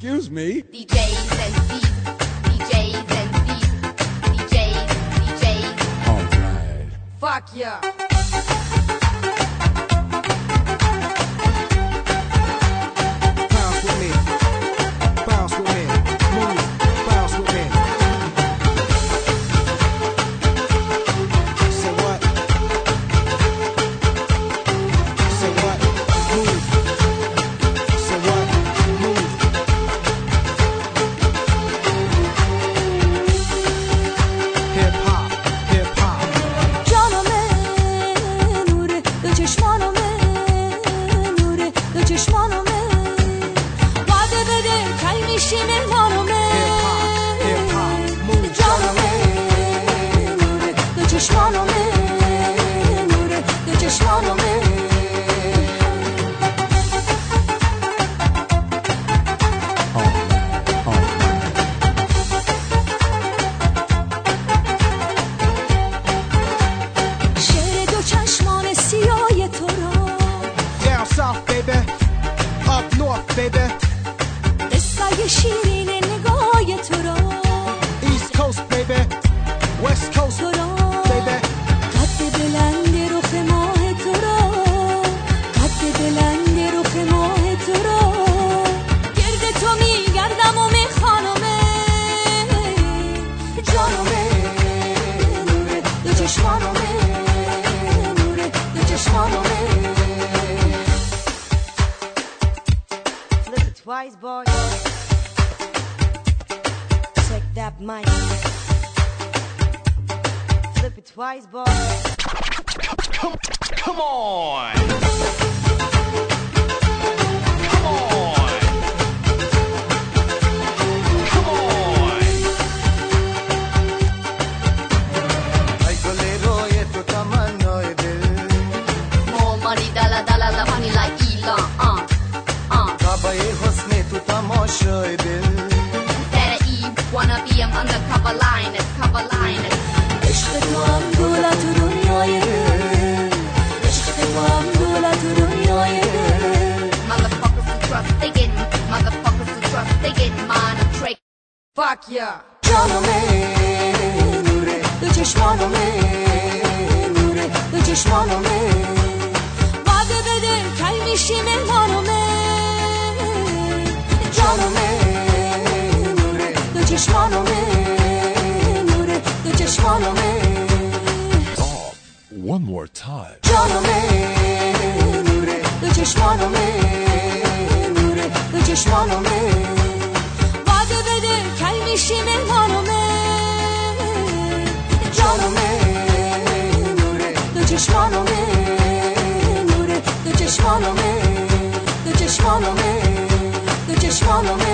Excuse me. DJs and DJs and DJs. All right. Fuck yeah. Bounce with me. Bounce with me. Move. Bounce with me. Say what? Say what? Move. Say what? Move. Hip hop. Hip hop. جانمه نوره دو چشمانمه نوره دو چشمانمه وعده بده کی میشی مهمانمه Hip hop. Move. جانمه نوره دو چشمانمه نوره دو چشمانمه شعر دو چشمان سیاه تو را Down south, baby. Up north, baby. قصه شیرین نگاه تو را East coast, baby. West coast, تو را baby. قد بلند رخ ماه تو را قد بلند رخ ماه تو را گرد تو میگردم و میخوانمه جانمه نوره دو چشمانمه نوره دو چشمانمه Flip it twice, boy. Check that mic. Flip it twice, boy. Come on! Come on! Come on! ای گل روی تو تمنای دل More money, dollar, money like Elon. کعبه حسن تو تماشای دل That Eve wanna be an undercover lioness, cover lioness. عشق تو هم دولت و دنیای دل عشق تو هم دولت و دنیای دل Motherfuckers who trust, they getting. Motherfuckers who trust, they getting mine a trick. Fuck yeah. جانمه نوره دو چشمانمه نوره دو چشمانمه وعده بده کی میشی مهمانمه جانمه نوره دو چشمانمه نوره دو چشمانمه One more time. جانمه نوره دو چشمانمه نوره دو چشمانمه وعده بده کی میشی مهمانمه جانمه نوره دو چشمانمه نوره دو چشمانمه دو چشمانمه دو چشمانمه